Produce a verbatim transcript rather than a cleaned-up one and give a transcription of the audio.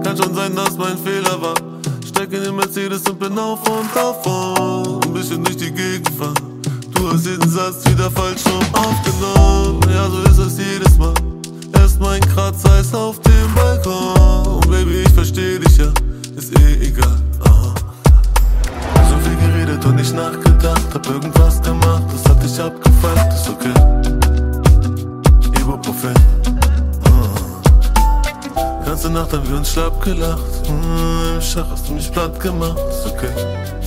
Kann schon sein, dass mein Fehler war. Steig in den Mercedes und bin auf und davon. Ein bisschen durch die Gegend fahren. Du hast jeden Satz wieder falsch rum aufgenommen. Ja, so ist es jedes Mal. Erst mein Kratzeis auf dem Balkon. Und Baby, ich versteh dich ja, ist eh egal. Aha. So viel geredet und nicht nachgedacht. Hab irgendwas gemacht, das hat dich abgefuckt. Ist okay. Ibuprofen. Ganze Nacht haben wir uns schlapp gelacht. Hm, Im Schach hast du mich platt gemacht, ist okay.